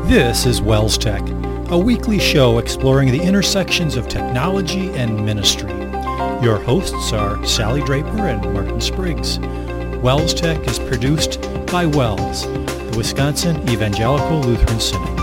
This is Wells Tech, a weekly show exploring the intersections of technology and ministry. Your hosts are Sally Draper and Martin Spriggs. Wells Tech is produced by Wells, the Wisconsin Evangelical Lutheran Synod.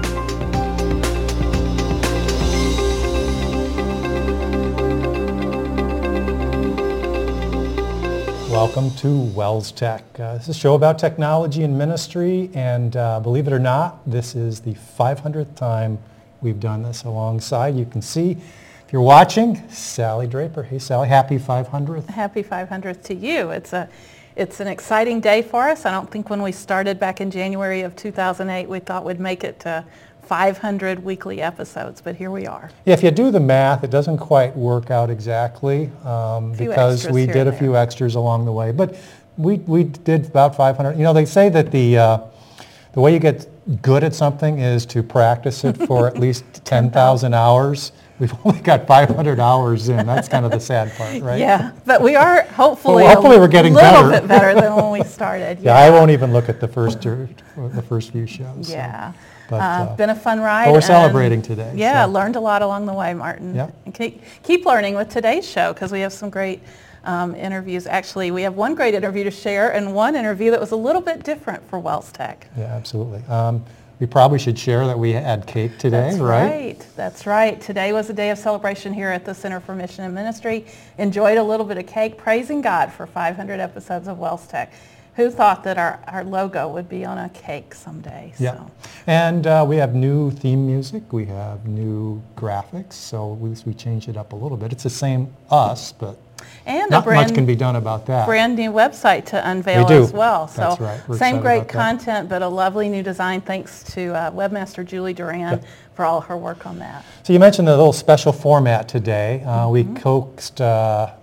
Welcome to Wells Tech. This is a show about technology and ministry, and believe it or not, this is the 500th time we've done this alongside. You can see, if you're watching, Sally Draper. Hey, Sally, happy 500th. Happy 500th to you. It's an exciting day for us. I don't think when we started back in January of 2008, we thought we'd make it to 500 weekly episodes, but here we are. Yeah, if you do the math, it doesn't quite work out exactly because we did a few extras along the way. But we did about 500. You know, they say that the way you get good at something is to practice it for at least 10,000 hours. We've only got 500 hours in. That's kind of the sad part, right? Yeah, but we are hopefully we're getting a little bit better than when we started. Yeah, I won't even look at the first few shows. Yeah. So. But, been a fun ride. But we're celebrating today. Yeah, so. Learned a lot along the way, Martin. Yeah. And keep learning with today's show because we have some great interviews. Actually, we have one great interview to share and one interview that was a little bit different for Wells Tech. Yeah, absolutely. We probably should share that we had cake today, right? That's right. Today was a day of celebration here at the Center for Mission and Ministry. Enjoyed a little bit of cake, praising God for 500 episodes of Wells Tech. Who thought that our logo would be on a cake someday? Yeah. So. And we have new theme music. We have new graphics. So we changed it up a little bit. It's the same us, but and not much can be done about that. Brand new website to unveil as well. So that's right. We're same great content, but a lovely new design. Thanks to webmaster Julie Duran for all her work on that. So you mentioned the little special format today. We coaxed the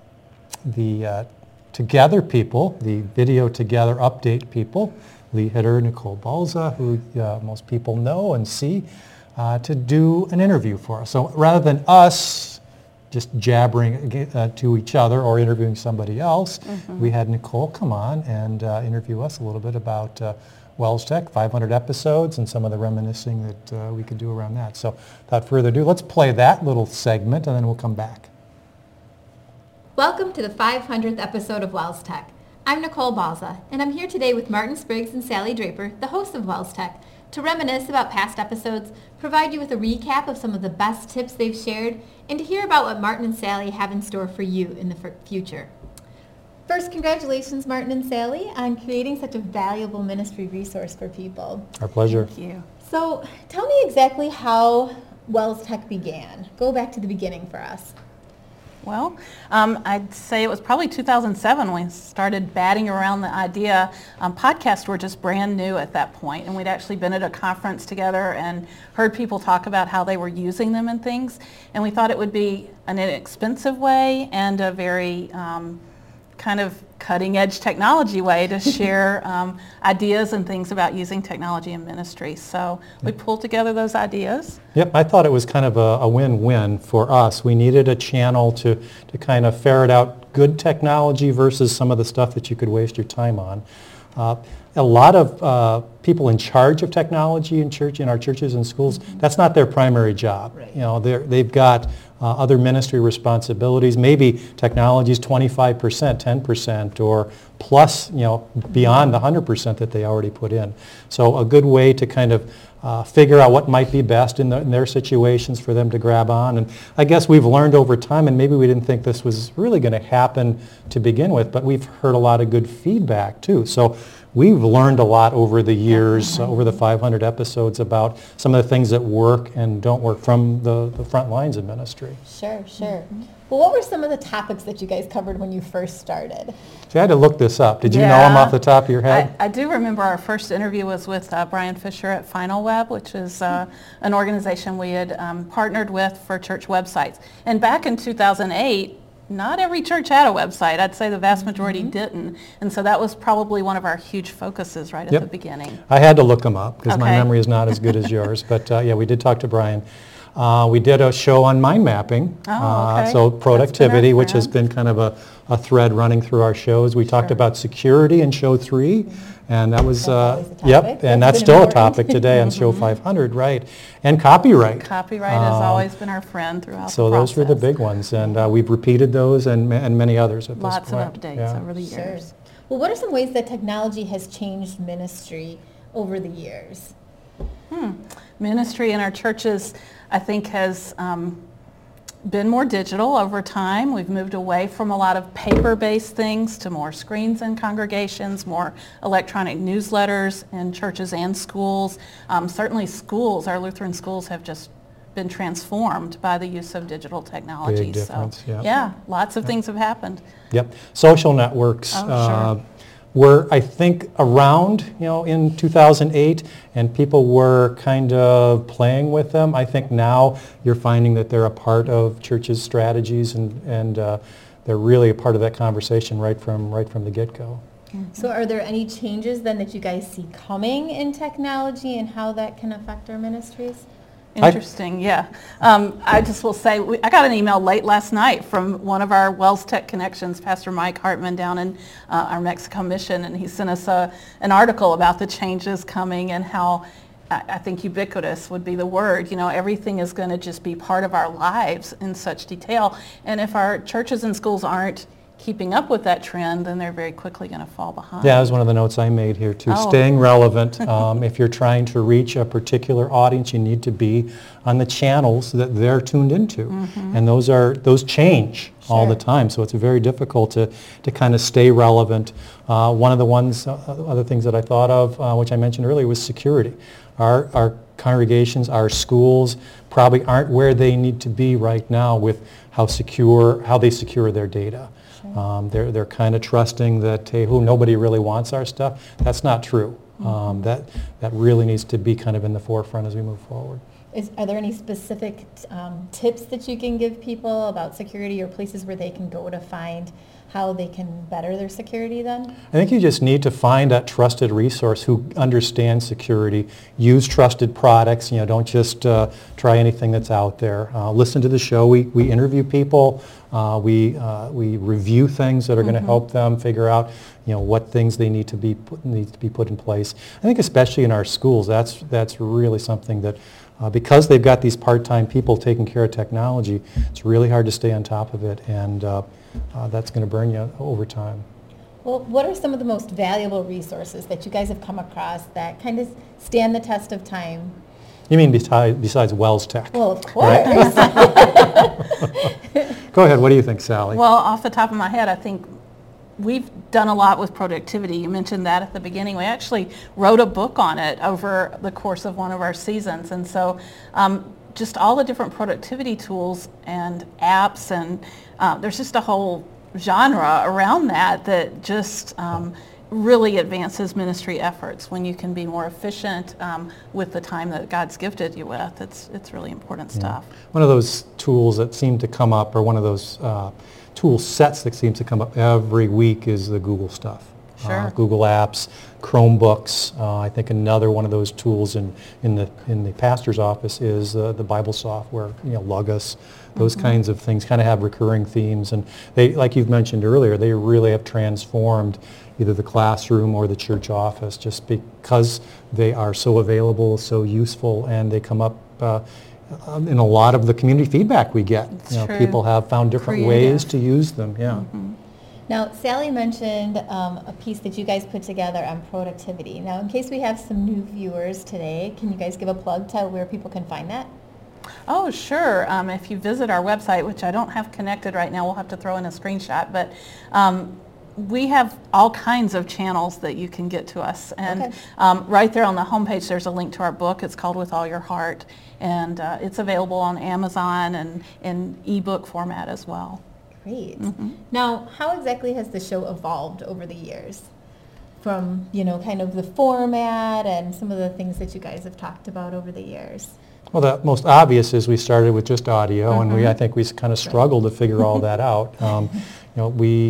Together people, the Video Together Update people, Lee Hitter, Nicole Balza, who most people know and see, to do an interview for us. So rather than us just jabbering to each other or interviewing somebody else, we had Nicole come on and interview us a little bit about Wells Tech, 500 episodes, and some of the reminiscing that we could do around that. So without further ado, let's play that little segment and then we'll come back. Welcome to the 500th episode of Wells Tech. I'm Nicole Balza, and I'm here today with Martin Spriggs and Sally Draper, the hosts of Wells Tech, to reminisce about past episodes, provide you with a recap of some of the best tips they've shared, and to hear about what Martin and Sally have in store for you in the future. First, congratulations, Martin and Sally, on creating such a valuable ministry resource for people. Our pleasure. Thank you. So, tell me exactly how Wells Tech began. Go back to the beginning for us. Well, I'd say it was probably 2007 when we started batting around the idea. Podcasts were just brand new at that point, and we'd actually been at a conference together and heard people talk about how they were using them and things, and we thought it would be an inexpensive way and a very kind of cutting-edge technology way to share ideas and things about using technology in ministry. So we pulled together those ideas. Yep, I thought it was kind of a win-win for us. We needed a channel to kind of ferret out good technology versus some of the stuff that you could waste your time on. A lot of people in charge of technology in our churches and schools, that's not their primary job. Right. You know, they've got other ministry responsibilities. Maybe technology is 25%, 10%, or plus, you know, beyond the 100% that they already put in. So a good way to kind of figure out what might be best in their situations for them to grab on. And I guess we've learned over time, and maybe we didn't think this was really going to happen to begin with, but we've heard a lot of good feedback too. So we've learned a lot over the years, over the 500 episodes, about some of the things that work and don't work from the front lines of ministry. Sure. Well, what were some of the topics that you guys covered when you first started? So I had to look this up. Did you know them off the top of your head? I do remember our first interview was with Brian Fisher at Final Web, which is an organization we had partnered with for church websites. And back in 2008, not every church had a website. I'd say the vast majority didn't. And so that was probably one of our huge focuses right at the beginning. I had to look them up because my memory is not as good as yours. But yeah, we did talk to Brian. We did a show on mind mapping. Oh, okay. So That's productivity, been our which has friend. been kind of a thread running through our shows. We talked Sure. about security in show 3. And that was, That's always a topic. yep, That's and that's been still a important. topic today on show 500, right? And copyright. Copyright has always been our friend throughout So the process. those were the big ones, and we've repeated those and many others at this Lots of point. updates Yeah. over the Sure. years. Well, what are some ways that technology has changed ministry over the years? Ministry in our churches, I think, has been more digital over time. We've moved away from a lot of paper-based things to more screens in congregations, more electronic newsletters in churches and schools. Certainly schools, our Lutheran schools have just been transformed by the use of digital technology. Big difference, yeah. Yeah, lots of things have happened. Yep. Social networks Oh, sure. were, I think, around, in 2008, and people were kind of playing with them. I think now you're finding that they're a part of churches' strategies, and they're really a part of that conversation right from the get-go. So are there any changes then that you guys see coming in technology and how that can affect our ministries? Interesting, yeah. I just will say, I got an email late last night from one of our Wells Tech connections, Pastor Mike Hartman down in our Mexico mission, and he sent us an article about the changes coming and how I think ubiquitous would be the word. Everything is going to just be part of our lives in such detail. And if our churches and schools aren't keeping up with that trend, then they're very quickly going to fall behind. Yeah, that was one of the notes I made here too. Oh. Staying relevant. If you're trying to reach a particular audience, you need to be on the channels that they're tuned into, and those change all the Sure. time. So it's very difficult to kind of stay relevant. One of the other things that I thought of, which I mentioned earlier, was security. Our congregations, our schools probably aren't where they need to be right now with how they secure their data. They're kind of trusting that, hey, nobody really wants our stuff. That's not true. That really needs to be kind of in the forefront as we move forward. Are there any specific tips that you can give people about security or places where they can go to find how they can better their security then? I think you just need to find that trusted resource who understands security. Use trusted products. Don't just try anything that's out there. Listen to the show. We interview people. We review things that are going to help them figure out what things they need to be put in place. I think especially in our schools, that's really something that because they've got these part-time people taking care of technology, it's really hard to stay on top of it, and that's going to burn you over time. Well, what are some of the most valuable resources that you guys have come across that kind of stand the test of time? You mean besides Wells Tech? Well, of course. Go ahead. What do you think, Sally? Well, off the top of my head, I think we've done a lot with productivity. You mentioned that at the beginning. We actually wrote a book on it over the course of one of our seasons. And so just all the different productivity tools and apps, and there's just a whole genre around that just really advances ministry efforts when you can be more efficient with the time that God's gifted you with. It's really important stuff. One of those tools that seem to come up, or one of those tool sets that seems to come up every week, is the Google stuff. Sure. Google Apps, Chromebooks. I think another one of those tools in the pastor's office is the Bible software, Logos. Those kinds of things kind of have recurring themes, and they, like you've mentioned earlier, they really have transformed either the classroom or the church office just because they are so available, so useful, and they come up in a lot of the community feedback we get. True. People have found different ways to use them. Yeah. Now, Sally mentioned a piece that you guys put together on productivity. Now, in case we have some new viewers today, can you guys give a plug to where people can find that? Oh, sure. If you visit our website, which I don't have connected right now, we'll have to throw in a screenshot, but we have all kinds of channels that you can get to us. And right there on the homepage, there's a link to our book. It's called With All Your Heart, and it's available on Amazon and in ebook format as well. Great. Now, how exactly has the show evolved over the years? From, kind of the format and some of the things that you guys have talked about over the years. Well, the most obvious is we started with just audio, and I think we kind of struggled to figure all that out. We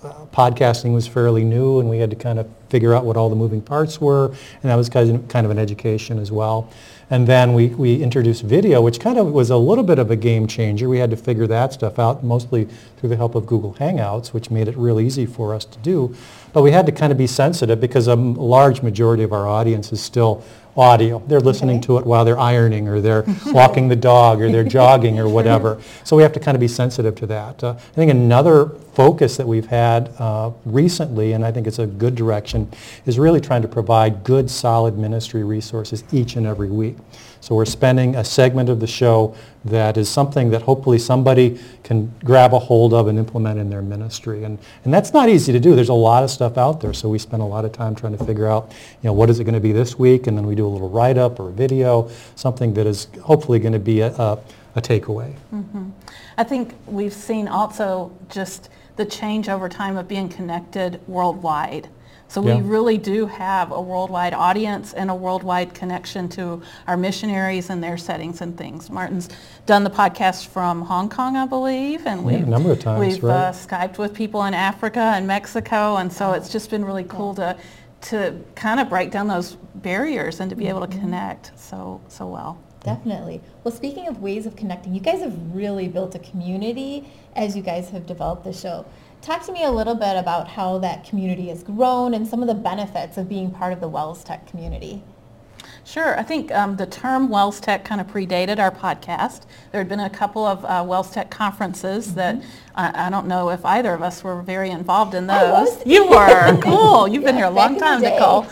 podcasting was fairly new, and we had to kind of figure out what all the moving parts were, and that was kind of an education as well. And then we introduced video, which kind of was a little bit of a game changer. We had to figure that stuff out, mostly through the help of Google Hangouts, which made it real easy for us to do. But we had to kind of be sensitive because a large majority of our audience is still audio. They're listening to it while they're ironing, or they're walking the dog, or they're jogging, or whatever. So we have to kind of be sensitive to that. I think another focus that we've had recently, and I think it's a good direction, is really trying to provide good, solid ministry resources each and every week. So we're spending a segment of the show that is something that hopefully somebody can grab a hold of and implement in their ministry. And that's not easy to do. There's a lot of stuff out there, so we spend a lot of time trying to figure out, what is it going to be this week, and then we do a little write-up or a video, something that is hopefully going to be a takeaway. Mm-hmm. I think we've seen also just the change over time of being connected worldwide. So we really do have a worldwide audience and a worldwide connection to our missionaries and their settings and things. Martin's done the podcast from Hong Kong, I believe, and a number of times, we've Skyped with people in Africa and Mexico, and so it's just been really cool to kind of break down those barriers and to be able to connect so well. Definitely. Well, speaking of ways of connecting, you guys have really built a community as you guys have developed the show. Talk to me a little bit about how that community has grown and some of the benefits of being part of the Wells Tech community. Sure. I think the term Wells Tech kind of predated our podcast. There had been a couple of Wells Tech conferences that I don't know if either of us were very involved in those. I was. You were. Cool. You've been here a long time, day. Nicole.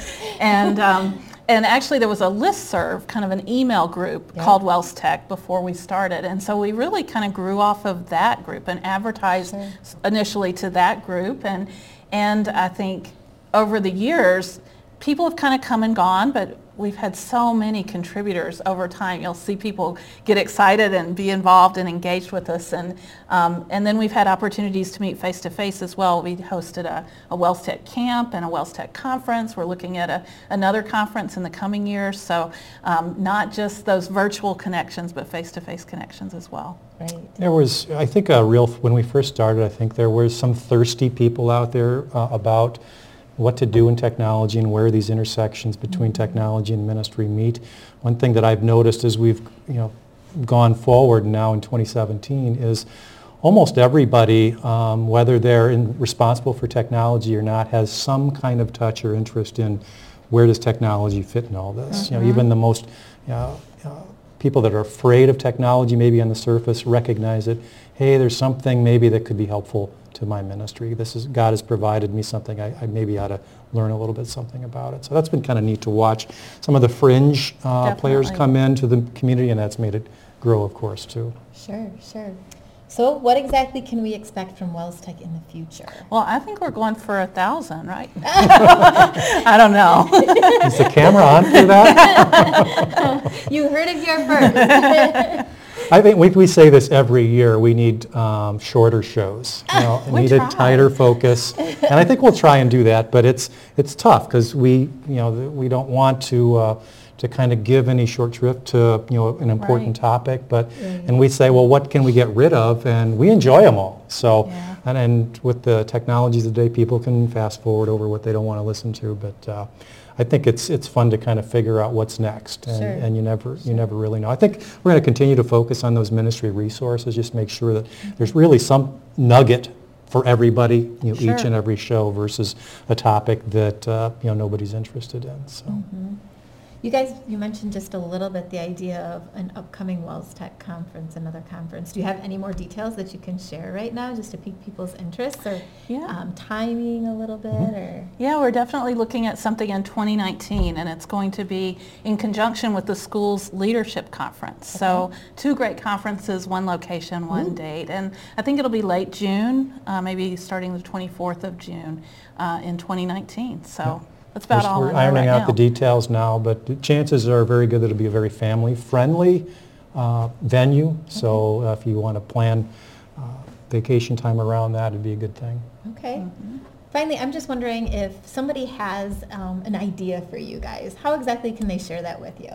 And actually there was a listserv, kind of an email group called Wells Tech before we started. And so we really kind of grew off of that group and advertised initially to that group. And I think over the years, people have kind of come and gone, but we've had so many contributors over time. You'll see people get excited and be involved and engaged with us. And then we've had opportunities to meet face-to-face as well. We hosted a Wells Tech camp and a Wells Tech conference. We're looking at another conference in the coming years. So not just those virtual connections, but face-to-face connections as well. Right. There was, I think, when we first started, I think there were some thirsty people out there about what to do in technology and where these intersections between technology and ministry meet. One thing that I've noticed as we've gone forward now in 2017 is almost everybody, whether they're responsible for technology or not, has some kind of touch or interest in where does technology fit in all this. Even the most people that are afraid of technology, maybe on the surface, recognize it. Hey, there's something maybe that could be helpful to my ministry. God has provided me something. I maybe ought to learn a little bit something about it. So that's been kind of neat to watch. Some of the fringe players come into the community, and that's made it grow, of course, too. Sure. So what exactly can we expect from Wells Tech in the future? Well, I think we're going for 1,000, right? I don't know. Is the camera on for that? You heard it here first. I think we say this every year. We need shorter shows. Need a tighter focus, and I think we'll try and do that. But it's tough because we don't want to kind of give any short shrift to an important topic. But and we say, well, what can we get rid of? And we enjoy them all. So and with the technologies of the day, people can fast forward over what they don't want to listen to. But I think it's fun to kind of figure out what's next, and you never really know. I think we're going to continue to focus on those ministry resources, just make sure that there's really some nugget for everybody, each and every show, versus a topic that nobody's interested in. So. You guys, you mentioned just a little bit the idea of an upcoming Wells Tech conference, another conference. Do you have any more details that you can share right now just to pique people's interest, or timing a little bit? Or Yeah, we're definitely looking at something in 2019, and it's going to be in conjunction with the school's leadership conference. So 2 great conferences, 1 location, 1 date. And I think it'll be late June, maybe starting the 24th of June in 2019. So. That's about all we're ironing out the details now, but the chances are very good that it'll be a very family-friendly venue. So if you want to plan vacation time around that, it'd be a good thing. Okay. Finally, I'm just wondering if somebody has an idea for you guys, how exactly can they share that with you?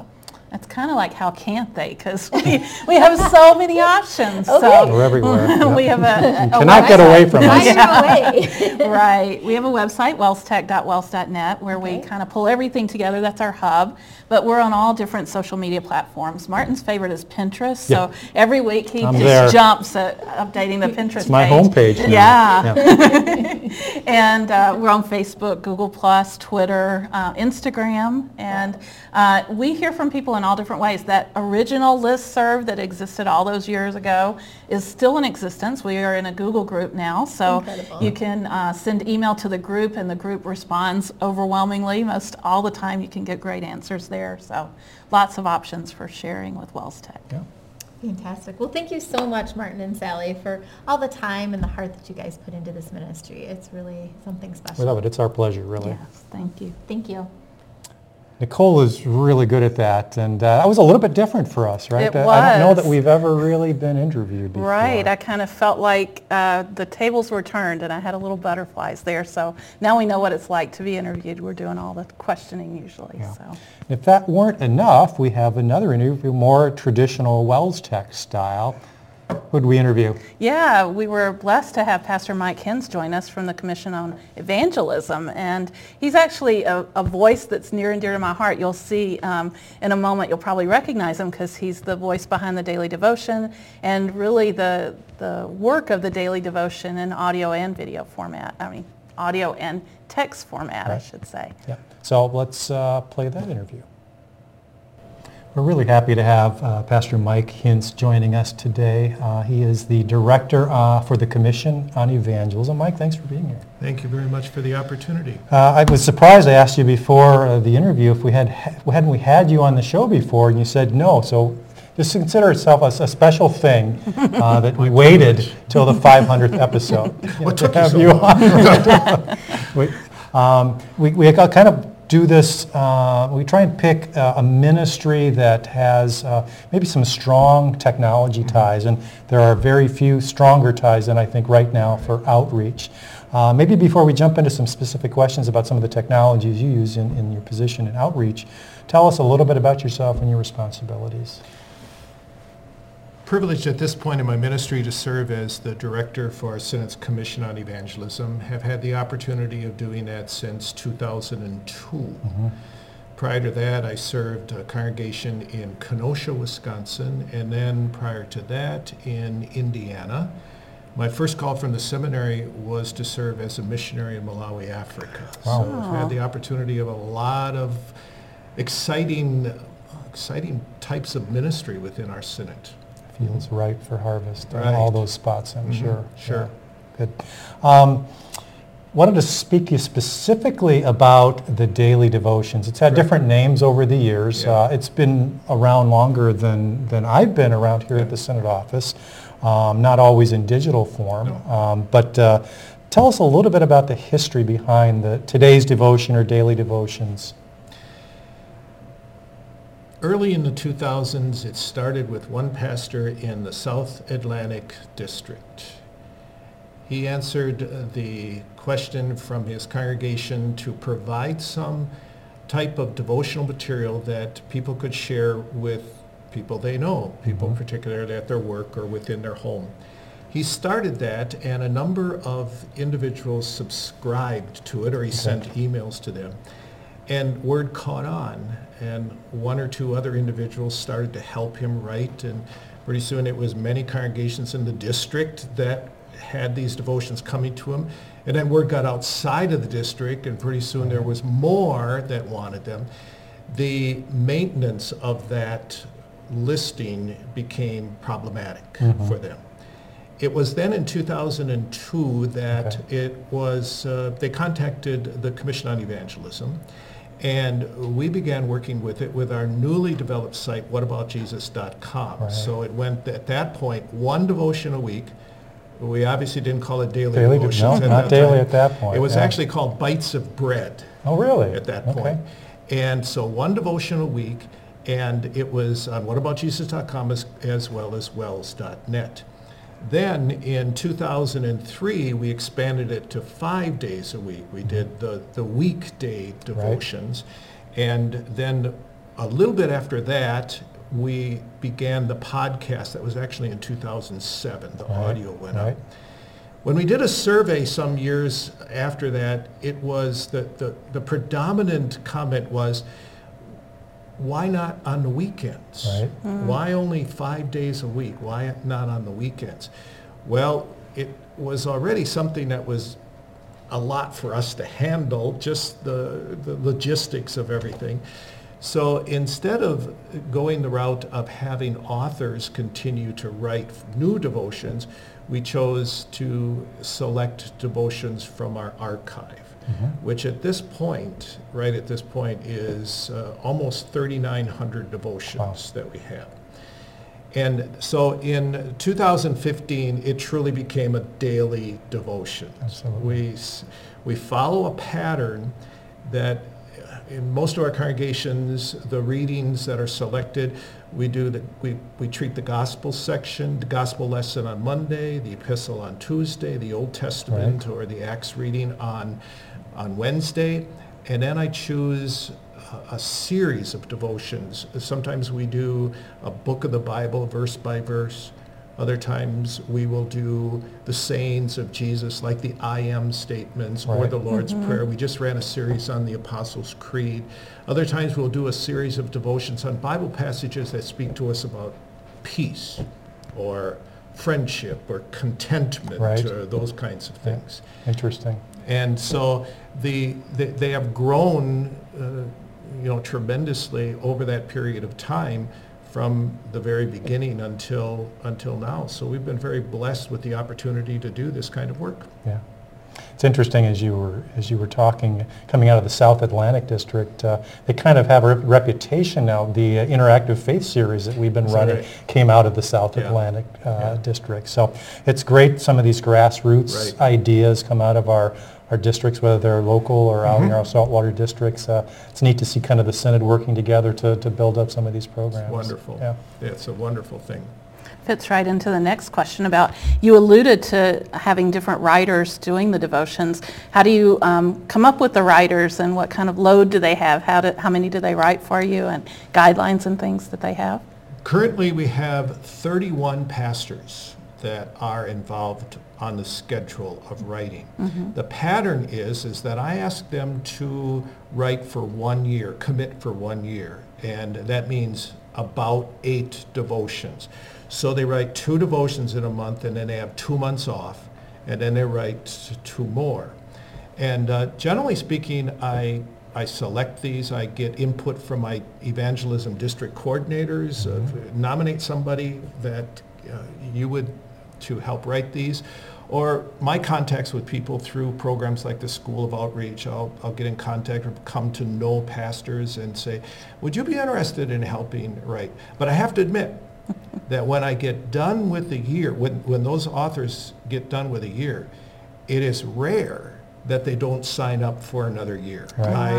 It's kind of like, how can't they? Because we have so many options. Okay. So We're everywhere. we have a Cannot get away from us. Hide away. Right. We have a website, wellstech.wells.net, where we Okay. kind of pull everything together. That's our hub. But we're on all different social media platforms. Martin's favorite is Pinterest. So every week he I'm just there. jumps at updating the Pinterest It's my page. homepage now. Yeah. And we're on Facebook, Google+, Twitter, Instagram. And we hear from people in all different ways. That original listserv that existed all those years ago is still in existence. We are in a Google group now. So Incredible. you can send email to the group, and the group responds overwhelmingly. Most all the time you can get great answers there. So lots of options for sharing with Wells Tech. Yeah. Fantastic. Well, thank you so much, Martin and Sally, for all the time and the heart that you guys put into this ministry. It's really something special. We love it. It's our pleasure, really. Yes, thank you. Thank you. Nicole is really good at that, and that was a little bit different for us, right? It I don't know was. that we've ever really been interviewed before. Right, I kind of felt like the tables were turned and I had a little butterflies there. So now we know what it's like to be interviewed. We're doing all the questioning usually. Yeah. So If that weren't enough, we have another interview, more traditional Wells Tech style. Who did we interview? yeah, we were blessed to have Pastor Mike Hens join us from the Commission on Evangelism, and he's actually a voice that's near and dear to my heart. You'll see in a moment, you'll probably recognize him because he's the voice behind the Daily Devotion and really the work of the Daily Devotion in audio and video format. I mean, audio and text format, I Right. should say. Yeah. So let's play that interview. We're really happy to have Pastor Mike Hintz joining us today. He is the director for the Commission on Evangelism. Mike, thanks for being here. Thank you very much for the opportunity. I was surprised. I asked you before the interview if hadn't we had you on the show before, and you said no. So just consider itself a special thing that we waited till the 500th episode What to took you have so you long? on. we kind of do this, we try and pick a ministry that has maybe some strong technology ties, and there are very few stronger ties than I think right now for outreach. Maybe before we jump into some specific questions about some of the technologies you use in your position in outreach, tell us a little bit about yourself and your responsibilities. Privileged at this point in my ministry to serve as the director for our Senate's Commission on Evangelism. Have had the opportunity of doing that since 2002. Prior to that, I served a congregation in Kenosha, Wisconsin, and then prior to that in Indiana. My first call from the seminary was to serve as a missionary in Malawi, Africa. Wow. So I've had the opportunity of a lot of exciting types of ministry within our Senate. Feels ripe for harvest in Right. all those spots, I'm sure. Sure. Yeah, good. Wanted to speak to you specifically about the daily devotions. It's had Sure. different names over the years. Yeah. It's been around longer than I've been around here at the Senate office, not always in digital form. But tell us a little bit about the history behind today's devotion or daily devotions. Early in the 2000s, it started with one pastor in the South Atlantic District. He answered the question from his congregation to provide some type of devotional material that people could share with people they know, people particularly at their work or within their home. He started that, and a number of individuals subscribed to it, or he sent emails to them. And word caught on, and one or two other individuals started to help him write, and pretty soon it was many congregations in the district that had these devotions coming to him. And then word got outside of the district, and pretty soon there was more that wanted them. The maintenance of that listing became problematic for them. It was then in 2002 that they contacted the Commission on Evangelism, and we began working with it with our newly developed site, whataboutjesus.com. Right. So it went, at that point, one devotion a week. We obviously didn't call it daily No, devotions. not daily at that point. It was yeah. actually called Bites of Bread Oh, really? at that Okay. point. And so one devotion a week, and it was on whataboutjesus.com as well as wells.net. Then in 2003, we expanded it to 5 days a week. We did the weekday devotions. And then a little bit after that, we began the podcast. That was actually in 2007. The audio went up. When we did a survey some years after that, it was the predominant comment was, why not on the weekends? Right. Why only 5 days a week? Why not on the weekends? Well, it was already something that was a lot for us to handle, just the logistics of everything. So instead of going the route of having authors continue to write new devotions, we chose to select devotions from our archive, which at this point, right at this point, is almost 3,900 devotions that we have. And so in 2015, it truly became a daily devotion. Absolutely. We follow a pattern that in most of our congregations, the readings that are selected, we treat the gospel section, the gospel lesson on Monday, the epistle on Tuesday, the Old Testament or the Acts reading on Wednesday, and then I choose a series of devotions. Sometimes we do a book of the Bible, verse by verse. Other times we will do the sayings of Jesus, like the I am statements or the Lord's Prayer. We just ran a series on the Apostles' Creed. Other times we'll do a series of devotions on Bible passages that speak to us about peace or friendship or contentment or those kinds of things. Interesting. And so they have grown tremendously over that period of time, from the very beginning until now. So we've been very blessed with the opportunity to do this kind of work. Yeah. It's interesting, as you were talking, coming out of the South Atlantic District, they kind of have a reputation now. The Interactive Faith series that we've been running came out of the South Atlantic District. So it's great, some of these grassroots ideas come out of our districts, whether they're local or out in our saltwater districts. It's neat to see kind of the Synod working together to build up some of these programs. It's wonderful. Yeah. It's a wonderful thing. Fits right into the next question about, you alluded to having different writers doing the devotions. How do you come up with the writers, and what kind of load do they have? How many do they write for you, and guidelines and things that they have? Currently we have 31 pastors that are involved on the schedule of writing. The pattern is that I ask them to write for 1 year, commit for 1 year, and that means about 8 devotions. So they write 2 devotions in a month, and then they have 2 months off, and then they write 2 more. And generally speaking, I select these. I get input from my evangelism district coordinators, nominate somebody that you would to help write these, or my contacts with people through programs like the School of Outreach. I'll get in contact or come to know pastors and say, would you be interested in helping write? But I have to admit that when I get done with the year, when those authors get done with a year, it is rare that they don't sign up for another year.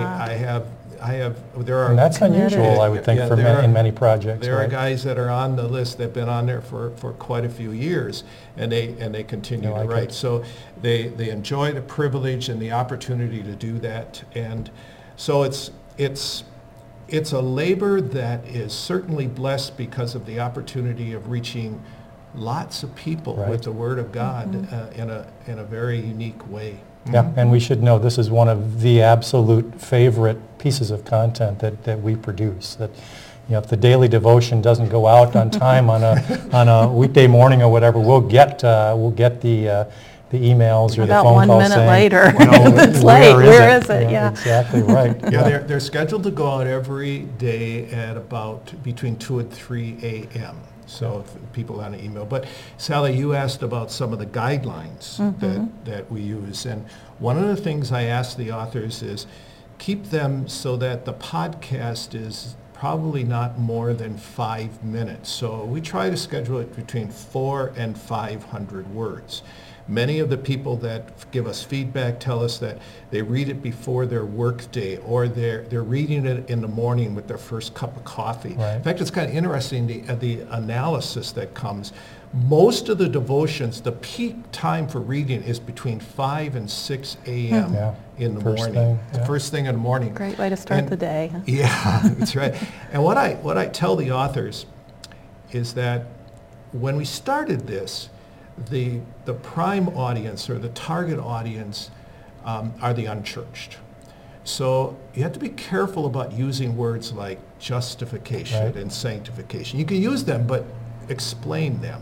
There are, and that's unusual, I would think, in many projects. There are guys that are on the list that have been on there for quite a few years, and they continue to write. So they enjoy the privilege and the opportunity to do that, and so it's a labor that is certainly blessed because of the opportunity of reaching lots of people with the Word of God in a very unique way. Yeah, and we should know this is one of the absolute favorite pieces of content that we produce. That, if the daily devotion doesn't go out on time on a weekday morning or whatever, we'll get the emails or the phone calls saying, about 1 minute later, it's late. Where is it? Yeah, exactly right. Yeah, they're scheduled to go out every day at about between 2 and 3 a.m. So if people on an email. But Sally, you asked about some of the guidelines that we use. And one of the things I ask the authors is keep them so that the podcast is probably not more than 5 minutes. So we try to schedule it between 400 and 500 words. Many of the people that give us feedback tell us that they read it before their work day, or they're reading it in the morning with their first cup of coffee. In fact, it's kind of interesting, the analysis that comes. Most of the devotions, the peak time for reading is between 5 and 6 a.m. Yeah. in the First morning. thing, The yeah. first thing in the morning. Great way to start And- the day. Huh? Yeah, that's right. And what I tell the authors is that when we started this, the prime audience or the target audience are the unchurched. So you have to be careful about using words like justification Right. and sanctification. You can use them, but explain them.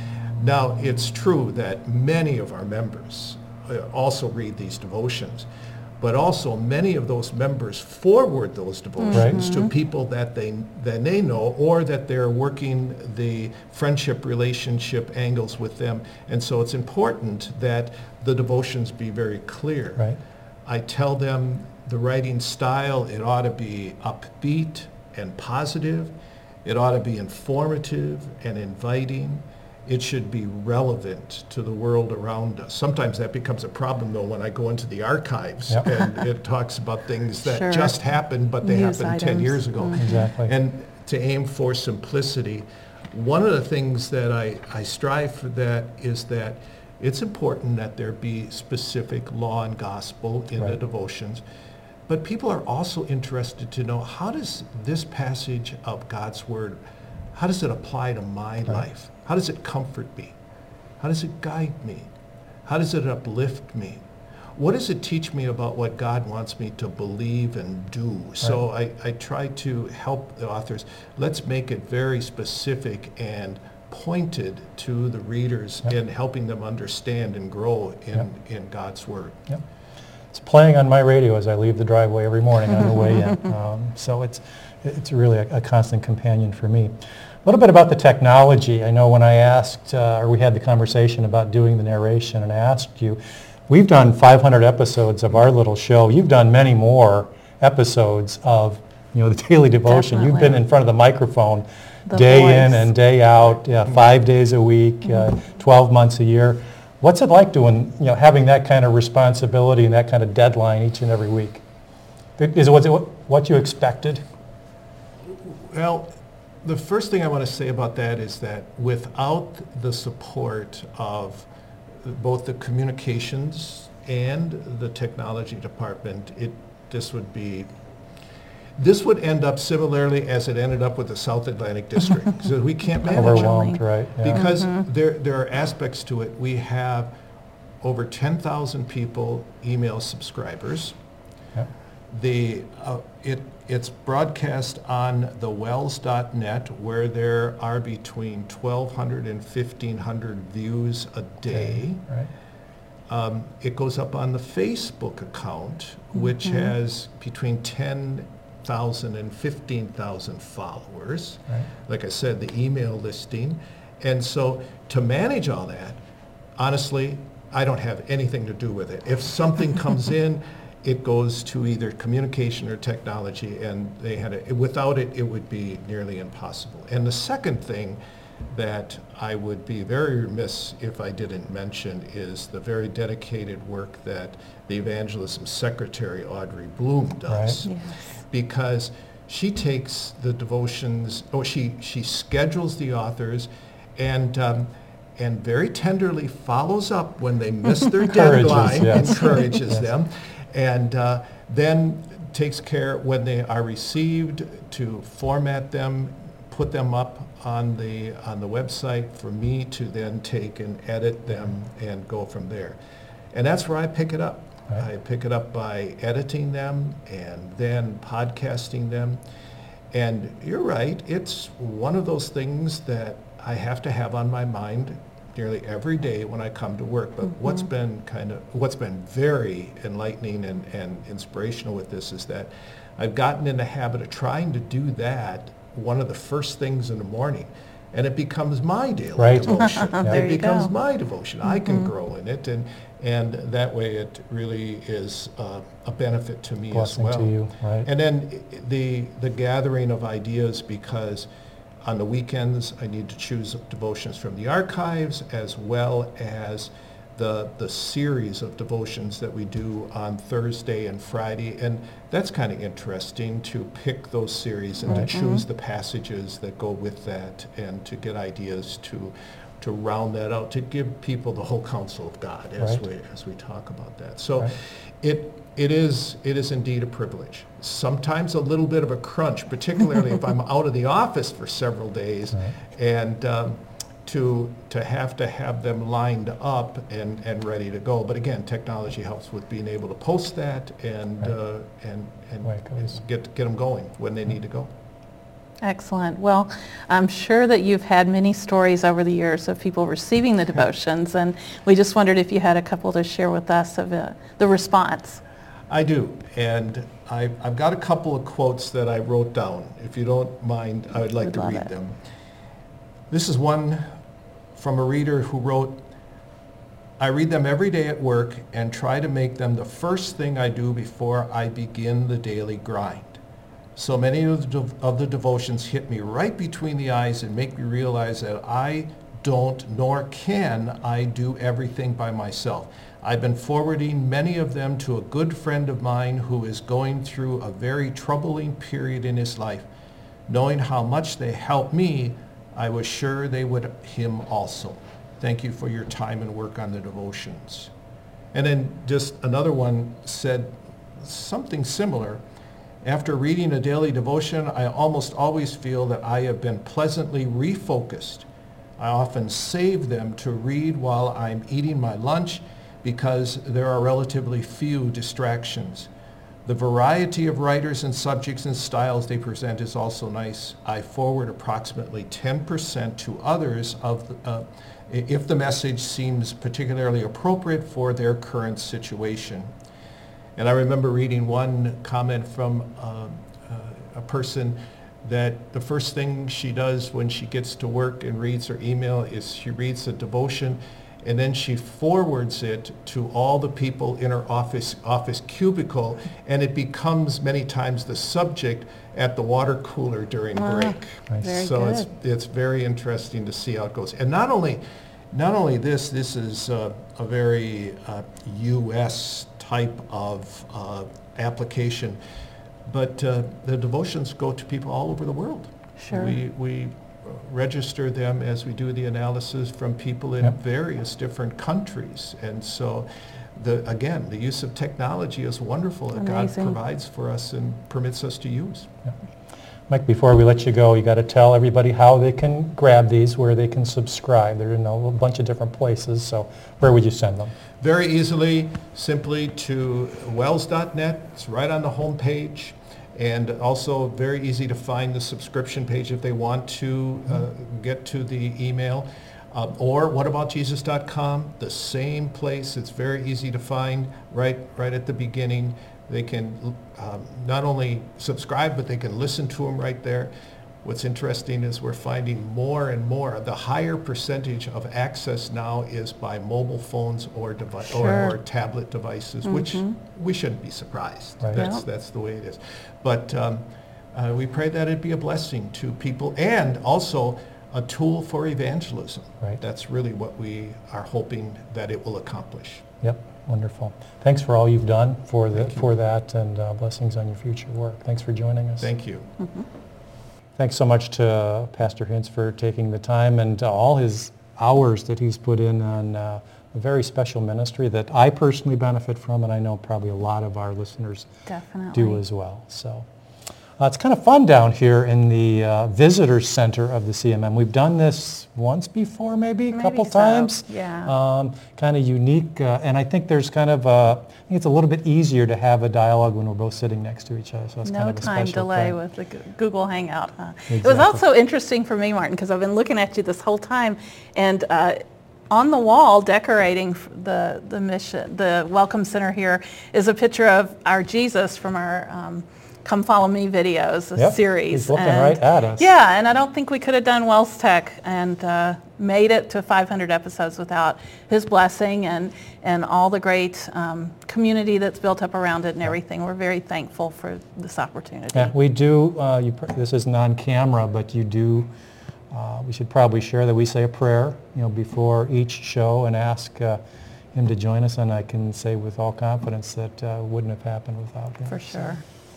Now, it's true that many of our members also read these devotions, but also many of those members forward those devotions to people that they know, or that they're working the friendship relationship angles with them. And so it's important that the devotions be very clear. Right. I tell them the writing style, it ought to be upbeat and positive. It ought to be informative and inviting. It should be relevant to the world around us. Sometimes that becomes a problem, though, when I go into the archives Yep. and it talks about things that Sure. just happened, but they News happened 10 items. years ago. Exactly. And to aim for simplicity, one of the things that I strive for that is that it's important that there be specific law and gospel in the Right. devotions. But people are also interested to know, how does this passage of God's Word, how does it apply to my life? How does it comfort me? How does it guide me? How does it uplift me? What does it teach me about what God wants me to believe and do? So I try to help the authors. Let's make it very specific and pointed to the readers in helping them understand and grow in God's Word. Yep. It's playing on my radio as I leave the driveway every morning on the way in. So it's really a constant companion for me. A little bit about the technology. I know when I asked, or we had the conversation about doing the narration, and I asked you, we've done 500 episodes of our little show. You've done many more episodes of, the daily devotion. You've been Definitely. in front of the microphone The day in voice. and day out, 5 days a week, 12 months a year. What's it like doing, having that kind of responsibility and that kind of deadline each and every week? Was it what you expected? Well, the first thing I want to say about that is that without the support of both the communications and the technology department, this would end up similarly as it ended up with the South Atlantic District. So we can't manage it. Overwhelmed, right? Yeah. Because there are aspects to it. We have over 10,000 people, email subscribers. Yep. It's broadcast on thewells.net, where there are between 1,200 and 1,500 views a day. Right. It goes up on the Facebook account, which has between 10,000 and 15,000 followers. Right. Like I said, the email listing. And so to manage all that, honestly, I don't have anything to do with it. If something comes in, it goes to either communication or technology, and without it, it would be nearly impossible. And the second thing that I would be very remiss if I didn't mention is the very dedicated work that the evangelism secretary, Audrey Bloom, does. Right. Yes. Because she takes the devotions, she schedules the authors, and very tenderly follows up when they miss their Encourages, deadline, yes. encourages them, and then takes care when they are received to format them, put them up on the website for me to then take and edit them and go from there. And that's where I pick it up. Right. I pick it up by editing them and then podcasting them. And you're right, it's one of those things that I have to have on my mind nearly every day when I come to work. But what's been very enlightening and inspirational with this is that I've gotten in the habit of trying to do that one of the first things in the morning, and it becomes my daily Right. devotion. There It you becomes go. my devotion. I can grow in it, and that way it really is a benefit to me Blessing as well. to you, right? And then the gathering of ideas, because on the weekends I need to choose devotions from the archives, as well as the series of devotions that we do on Thursday and Friday. And that's kind of interesting to pick those series and Right. to choose the passages that go with that, and to get ideas to to round that out, to give people the whole counsel of God as we talk about that. So it is indeed a privilege. Sometimes a little bit of a crunch, particularly if I'm out of the office for several days, and to have them lined up and ready to go. But again, technology helps with being able to post that and get them going when they need to go. Excellent. Well, I'm sure that you've had many stories over the years of people receiving the devotions, and we just wondered if you had a couple to share with us of the response. I do, and I've got a couple of quotes that I wrote down. If you don't mind, I would like to read them. This is one from a reader who wrote, "I read them every day at work and try to make them the first thing I do before I begin the daily grind. So many of the devotions hit me right between the eyes and make me realize that I don't nor can I do everything by myself. I've been forwarding many of them to a good friend of mine who is going through a very troubling period in his life. Knowing how much they help me, I was sure they would him also. Thank you for your time and work on the devotions." And then just another one said something similar. "After reading a daily devotion, I almost always feel that I have been pleasantly refocused. I often save them to read while I'm eating my lunch because there are relatively few distractions. The variety of writers and subjects and styles they present is also nice. I forward approximately 10% to others if the message seems particularly appropriate for their current situation." And I remember reading one comment from a person that the first thing she does when she gets to work and reads her email is she reads a devotion, and then she forwards it to all the people in her office cubicle, and it becomes many times the subject at the water cooler during break. Very So good. it's very interesting to see how it goes. And not only this is a very U.S. type of application, but the devotions go to people all over the world. Sure. We register them as we do the analysis from people in various different countries. And so, the use of technology is wonderful that God Amazing. provides for us and permits us to use. Mike, before we let you go, you got to tell everybody how they can grab these, where they can subscribe. They're in a bunch of different places, so where would you send them? Very easily, simply to wells.net. It's right on the home page. And also very easy to find the subscription page if they want to get to the email. Or whataboutjesus.com, the same place. It's very easy to find right at the beginning. They can not only subscribe, but they can listen to them right there. What's interesting is we're finding more and more. The higher percentage of access now is by mobile phones or or tablet devices, which we shouldn't be surprised. Right. That's the way it is. But we pray that it be a blessing to people and also a tool for evangelism. Right. That's really what we are hoping that it will accomplish. Yep, wonderful. Thanks for all you've done for that, and blessings on your future work. Thanks for joining us. Thank you. Thanks so much to Pastor Hintz for taking the time and all his hours that he's put in on a very special ministry that I personally benefit from, and I know probably a lot of our listeners Definitely. do as well. So it's kind of fun down here in the visitor center of the CMM. We've done this once before, maybe a couple times. Yeah. Kind of unique, and I think there's kind of I think it's a little bit easier to have a dialogue when we're both sitting next to each other. So it's No kind of a time special delay thing. with the Google Hangout. It was Exactly. also interesting for me, Martin, because I've been looking at you this whole time, and on the wall decorating the mission, the Welcome Center here, is a picture of our Jesus from our Come Follow Me videos, a series. He's looking right at us. Yeah, and I don't think we could have done Wells Tech and made it to 500 episodes without his blessing and all the great community that's built up around it and everything. We're very thankful for this opportunity. Yeah, we do, this isn't on camera, but you do, we should probably share that we say a prayer, before each show and ask him to join us, and I can say with all confidence that wouldn't have happened without him. For sure.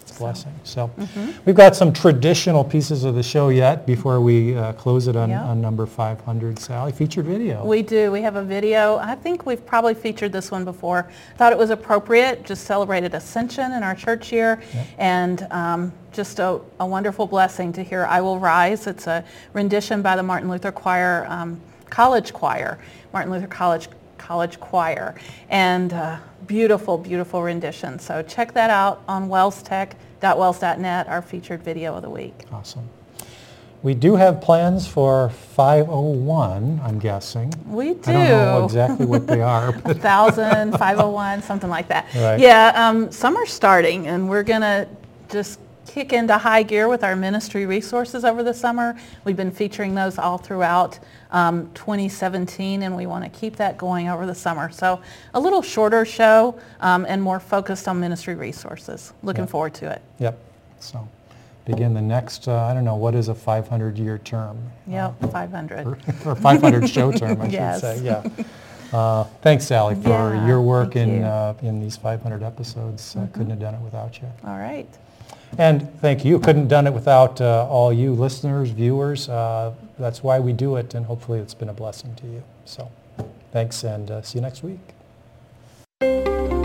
It's a blessing. So we've got some traditional pieces of the show yet before we close it on number 500, Sally. Featured video. We do. We have a video. I think we've probably featured this one before. Thought it was appropriate. Just celebrated Ascension in our church year. And just a wonderful blessing to hear I Will Rise. It's a rendition by the Martin Luther Choir, College Choir, Martin Luther College Choir. And beautiful, beautiful rendition. So check that out on wellstech.wells.net, our featured video of the week. Awesome. We do have plans for 501, I'm guessing. We do. I don't know exactly what they are. 1,000, 501, something like that. Right. Yeah, summer's starting, and we're going to just kick into high gear with our ministry resources over the summer. We've been featuring those all throughout 2017, and we want to keep that going over the summer. So a little shorter show and more focused on ministry resources. Looking forward to it. Yep. So begin the next, I don't know, what is a 500-year term? Yep, 500. Or 500 show term, I Yes. should say. Yeah. Thanks, Sally, for Yeah, your work thank in these 500 episodes. Couldn't have done it without you. All right. And thank you. Couldn't have done it without all you listeners, viewers. That's why we do it, and hopefully it's been a blessing to you. So thanks, and see you next week.